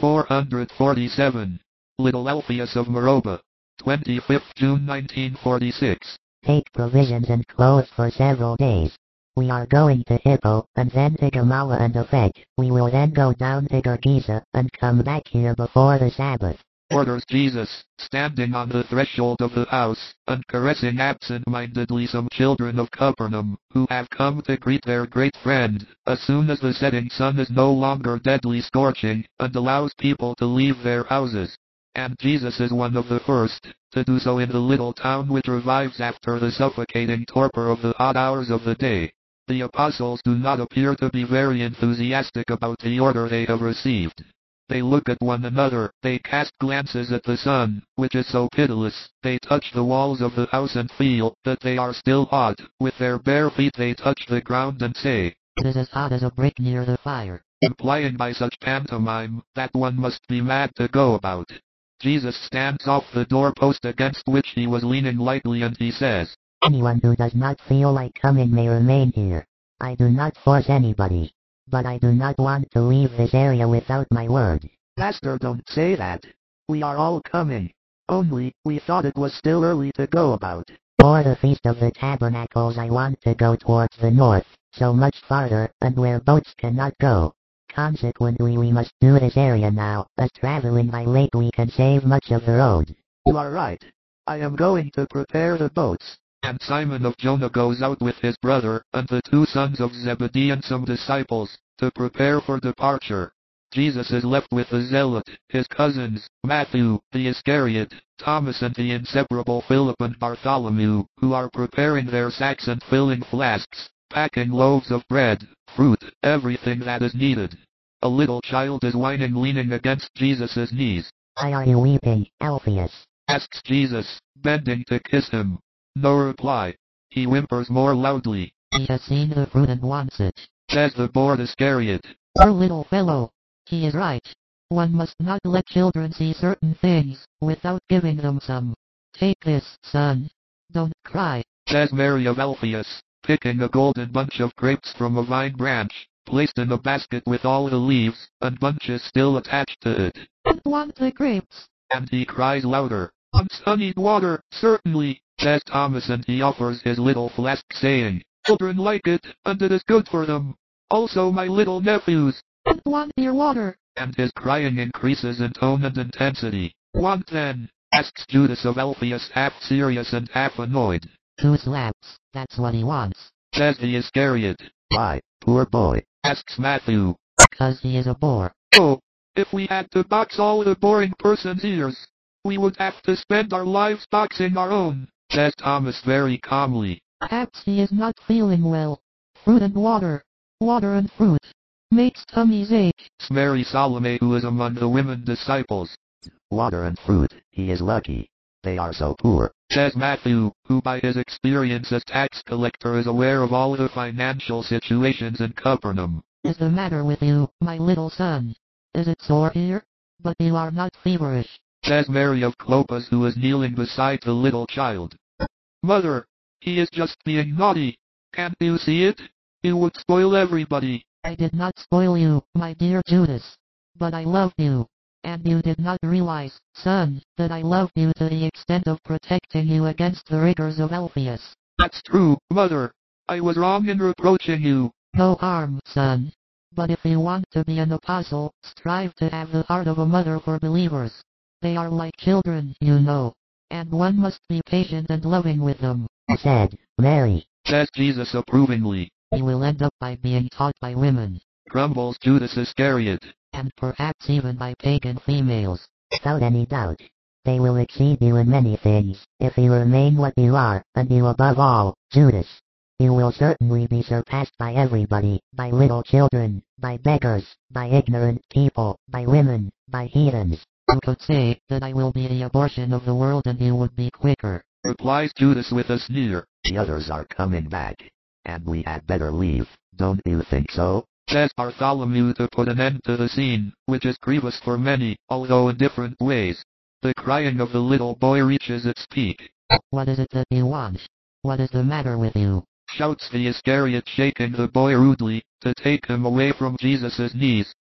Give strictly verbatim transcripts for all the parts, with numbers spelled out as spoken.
four hundred forty-seven. Little Alphaeus of Meroba. twenty-fifth June nineteen forty-six. Take provisions and clothes for several days. We are going to Hippo, and then to Gamala and Afek. We will then go down to Gergesa, and come back here before the Sabbath. Orders Jesus, standing on the threshold of the house, and caressing absent-mindedly some children of Capernaum, who have come to greet their great friend, as soon as the setting sun is no longer deadly scorching, and allows people to leave their houses. And Jesus is one of the first to do so in the little town which revives after the suffocating torpor of the odd hours of the day. The apostles do not appear to be very enthusiastic about the order they have received. They look at one another, they cast glances at the sun, which is so pitiless, they touch the walls of the house and feel that they are still hot. With their bare feet they touch the ground and say, "It is as hot as a brick near the fire," implying by such pantomime that one must be mad to go about. Jesus stands off the doorpost against which he was leaning lightly, and he says, "Anyone who does not feel like coming may remain here. I do not force anybody. But I do not want to leave this area without my word." "Master, don't say that. We are all coming. Only, we thought it was still early to go about. For the Feast of the Tabernacles I want to go towards the north, so much farther, and where boats cannot go. Consequently we must do this area now, as traveling by lake we can save much of the road." "You are right. I am going to prepare the boats." And Simon of Jonah goes out with his brother, and the two sons of Zebedee and some disciples, to prepare for departure. Jesus is left with the zealot, his cousins, Matthew, the Iscariot, Thomas and the inseparable Philip and Bartholomew, who are preparing their sacks and filling flasks, packing loaves of bread, fruit, everything that is needed. A little child is whining leaning against Jesus' knees. "Why are you weeping, Alphaeus?" asks Jesus, bending to kiss him. No reply. He whimpers more loudly. "He has seen the fruit and wants it," says the bored Iscariot. "Poor little fellow. He is right. One must not let children see certain things, without giving them some. Take this, son. Don't cry," says Mary of Alphaeus, picking a golden bunch of grapes from a vine branch, placed in a basket with all the leaves, and bunches still attached to it. "I want the grapes." And he cries louder, "Unsunnied water, certainly," says Thomas, and he offers his little flask, saying, "Children like it, and it is good for them. Also my little nephews." "I want your water." And his crying increases in tone and intensity. "Want then?" asks Judas of Alphaeus, half serious and half annoyed. "Two slaps, that's what he wants," says the Iscariot. "Why, poor boy?" asks Matthew. "'Cause he is a bore." "Oh, if we had to box all the boring person's ears, we would have to spend our lives boxing our own," says Thomas very calmly. "Perhaps he is not feeling well. Fruit and water. Water and fruit. Makes tummies ache," says Mary Salome, who is among the women disciples. "Water and fruit, he is lucky. They are so poor," says Matthew, who by his experience as tax collector is aware of all the financial situations in Capernaum. "Is the matter with you, my little son? Is it sore here? But you are not feverish," says Mary of Clopas, who is kneeling beside the little child. "Mother, he is just being naughty. Can't you see it? You would spoil everybody." "I did not spoil you, my dear Judas. But I loved you. And you did not realize, son, that I loved you to the extent of protecting you against the rigors of Alphaeus." "That's true, Mother. I was wrong in reproaching you." "No harm, son. But if you want to be an apostle, strive to have the heart of a mother for believers. They are like children, you know. And one must be patient and loving with them," said Mary. Says Jesus approvingly. "You will end up by being taught by women," grumbles Judas Iscariot. "and perhaps even by pagan females. Without any doubt. They will exceed you in many things, if you remain what you are, and you above all, Judas. You will certainly be surpassed by everybody, by little children, by beggars, by ignorant people, by women, by heathens. You could say that I will be the abortion of the world and you would be quicker," replies Judas with a sneer. "The others are coming back, and we had better leave, don't you think so?" says Bartholomew, to put an end to the scene, which is grievous for many, although in different ways. The crying of the little boy reaches its peak. "What is it that you want? What is the matter with you?" shouts the Iscariot, shaking the boy rudely, to take him away from Jesus' knees,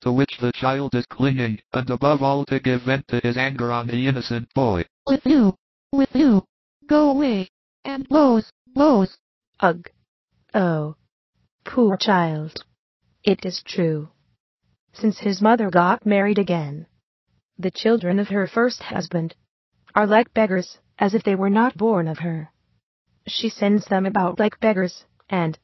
to which the child is clinging, and above all to give vent to his anger on the innocent boy. With you! With you! Go away! And blows! Blows! Ugh! Oh! Poor child! It is true. Since his mother got married again, the children of her first husband are like beggars, as if they were not born of her. She sends them about like beggars, and,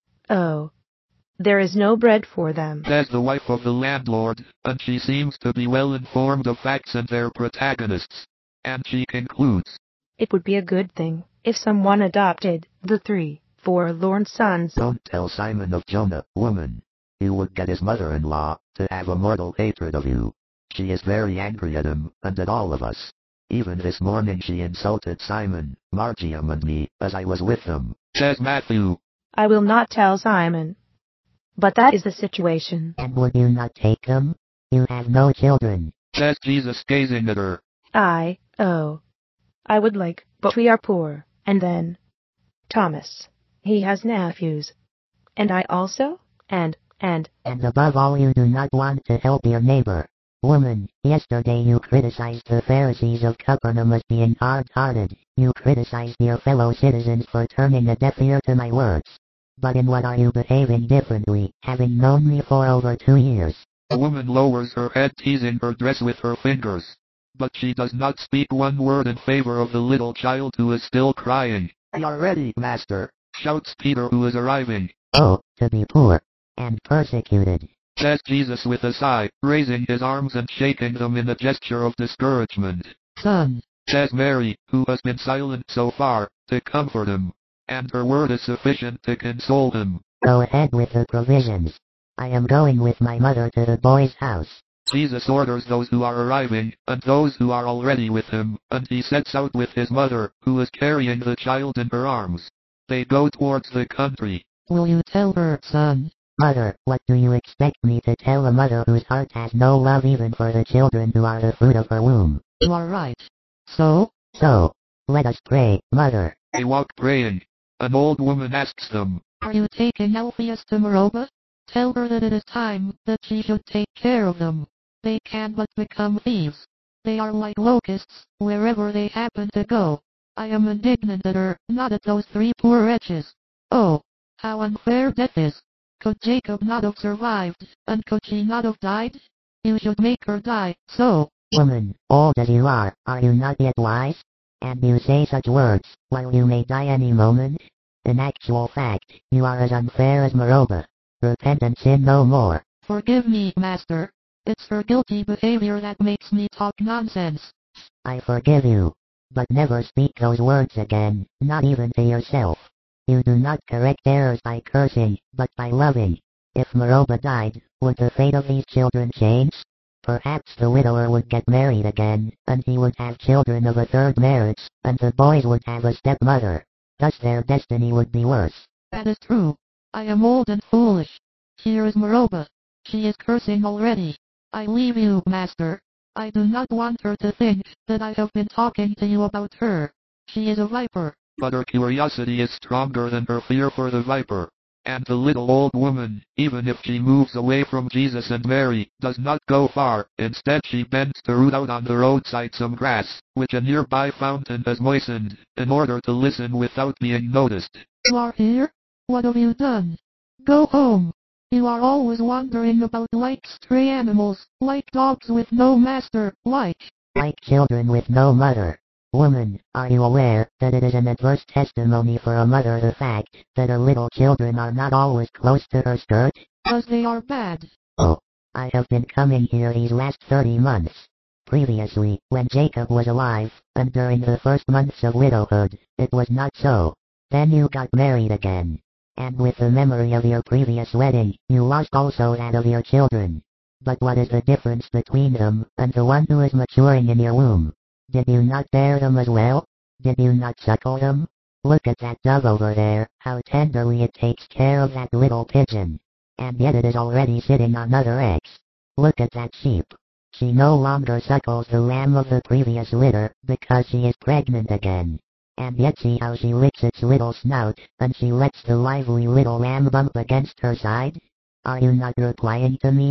oh, there is no bread for them. Says the wife of the landlord, and she seems to be well informed of facts and their protagonists. And she concludes, it would be a good thing if someone adopted the three forlorn sons. Don't tell Simon of Jonah, woman. He would get his mother-in-law to have a mortal hatred of you. She is very angry at him, and at all of us. Even this morning she insulted Simon, Margiam and me, as I was with them. Says Matthew, I will not tell Simon. But that is the situation. And would you not take them? You have no children. Says Jesus, gazing at her. I, oh. I would like, but we are poor. And then Thomas. He has nephews. And I also, and, and. And above all, you do not want to help your neighbor. Woman, yesterday you criticized the Pharisees of Capernaum as being hard-hearted. You criticized your fellow citizens for turning a deaf ear to my words. But in what are you behaving differently, having known me for over two years? The woman lowers her head, teasing her dress with her fingers. But she does not speak one word in favor of the little child who is still crying. "I are ready, master," shouts Peter, who is arriving. "Oh, to be poor and persecuted," says Jesus with a sigh, raising his arms and shaking them in a gesture of discouragement. Son, says Mary, who has been silent so far, to comfort him. And her word is sufficient to console him. "Go ahead with the provisions. I am going with my mother to the boy's house." Jesus orders those who are arriving, and those who are already with him, and he sets out with his mother, who is carrying the child in her arms. They go towards the country. Will you tell her, son? "Mother, what do you expect me to tell a mother whose heart has no love even for the children who are the fruit of her womb?" You are right. So? So, let us pray, mother. They walk praying. An old woman asks them, "Are you taking Alpheus to Meroba? Tell her that it is time that she should take care of them. They can but become thieves. They are like locusts, wherever they happen to go. I am indignant at her, not at those three poor wretches. Oh, how unfair death is. Could Jacob not have survived, and could she not have died? You should make her die, so." "Woman, old as you are, are you not yet wise? And you say such words, while you may die any moment? In actual fact, you are as unfair as Meroba. Repent and sin no more." "Forgive me, master. It's her guilty behavior that makes me talk nonsense." "I forgive you. But never speak those words again, not even to yourself. You do not correct errors by cursing, but by loving. If Meroba died, would the fate of these children change? Perhaps the widower would get married again, and he would have children of a third marriage, and the boys would have a stepmother. Thus their destiny would be worse." "That is true. I am old and foolish. Here is Meroba. She is cursing already. I leave you, master. I do not want her to think that I have been talking to you about her. She is a viper." But her curiosity is stronger than her fear for the viper. And the little old woman, even if she moves away from Jesus and Mary, does not go far. Instead she bends to root out on the roadside some grass, which a nearby fountain has moistened, in order to listen without being noticed. "You are here? What have you done? Go home. You are always wandering about like stray animals, like dogs with no master, like..." "Like children with no mother. Woman, are you aware that it is an adverse testimony for a mother the fact that her little children are not always close to her skirt?" "'Cause they are bad." "Oh, I have been coming here these last thirty months. Previously, when Jacob was alive, and during the first months of widowhood, it was not so. Then you got married again. And with the memory of your previous wedding, you lost also that of your children. But what is the difference between them, and the one who is maturing in your womb? Did you not bear them as well? Did you not suckle them? Look at that dove over there, how tenderly it takes care of that little pigeon. And yet it is already sitting on other eggs. Look at that sheep. She no longer suckles the lamb of the previous litter, because she is pregnant again. And yet see how she licks its little snout, and she lets the lively little lamb bump against her side? Are you not replying to me?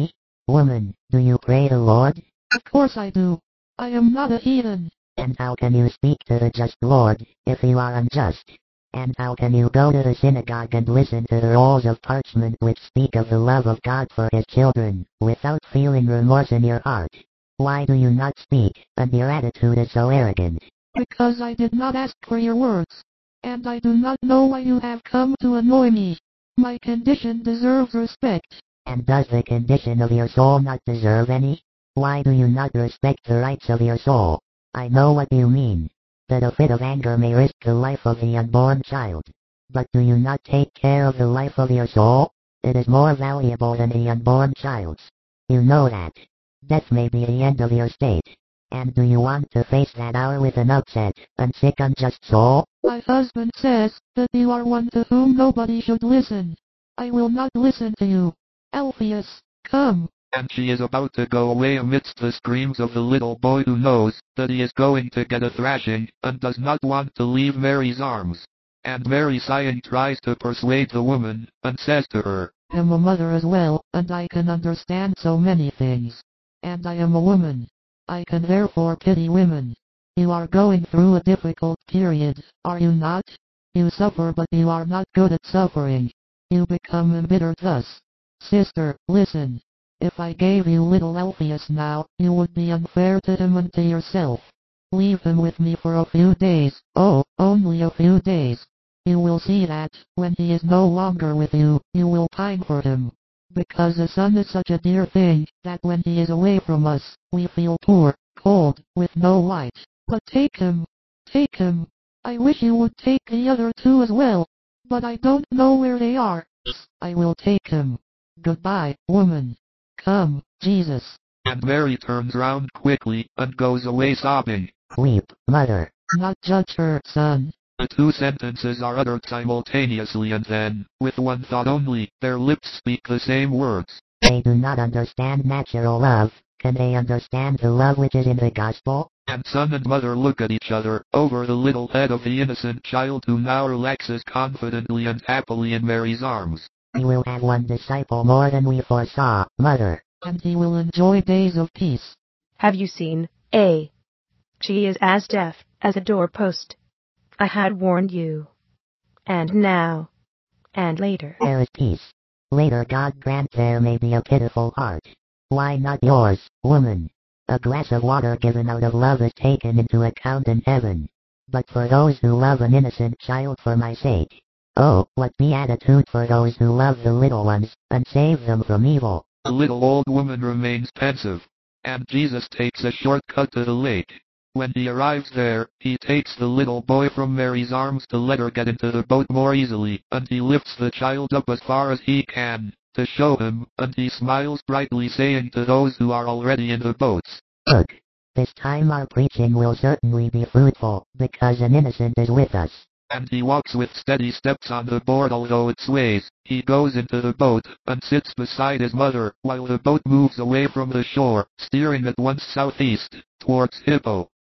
Woman, do you pray the Lord? Of course I do. I am not a heathen. And how can you speak to the just Lord, if you are unjust? And how can you go to the synagogue and listen to the rolls of parchment which speak of the love of God for his children, without feeling remorse in your heart? Why do you not speak, and your attitude is so arrogant? Because I did not ask for your words. And I do not know why you have come to annoy me. My condition deserves respect. And does the condition of your soul not deserve any? Why do you not respect the rights of your soul? I know what you mean. That a fit of anger may risk the life of the unborn child. But do you not take care of the life of your soul? It is more valuable than the unborn child's. You know that. Death may be the end of your state. And do you want to face that hour with an upset and sick unjust soul? My husband says that you are one to whom nobody should listen. I will not listen to you. Alpheus, come. And she is about to go away amidst the screams of the little boy who knows that he is going to get a thrashing, and does not want to leave Mary's arms. And Mary, sighing, tries to persuade the woman, and says to her, I am a mother as well, and I can understand so many things. And I am a woman. I can therefore pity women. You are going through a difficult period, are you not? You suffer, but you are not good at suffering. You become embittered thus. Sister, listen. If I gave you little Alpheus now, you would be unfair to him and to yourself. Leave him with me for a few days, oh, only a few days. You will see that, when he is no longer with you, you will pine for him. Because a son is such a dear thing, that when he is away from us, we feel poor, cold, with no light. But take him, take him. I wish you would take the other two as well. But I don't know where they are. I will take him. Goodbye, woman. Come, Jesus. And Mary turns round quickly, and goes away sobbing. Weep, mother. Not judge her, son. The two sentences are uttered simultaneously, and then, with one thought only, their lips speak the same words. They do not understand natural love. Can they understand the love which is in the gospel? And son and mother look at each other, over the little head of the innocent child who now relaxes confidently and happily in Mary's arms. We will have one disciple more than we foresaw, mother. And he will enjoy days of peace. Have you seen, A? She is as deaf as a doorpost. I had warned you. And now. And later. There is peace. Later, God grant there may be a pitiful heart. Why not yours, woman? A glass of water given out of love is taken into account in heaven. But for those who love an innocent child for my sake, oh, what beatitude for those who love the little ones, and save them from evil. The little old woman remains pensive, and Jesus takes a short cut to the lake. When he arrives there, he takes the little boy from Mary's arms to let her get into the boat more easily, and he lifts the child up as far as he can, to show him, and he smiles brightly, saying to those who are already in the boats, Look, this time our preaching will certainly be fruitful, because an innocent is with us. And he walks with steady steps on the board although it sways. He goes into the boat, and sits beside his mother, while the boat moves away from the shore, steering at once southeast, towards Hippo.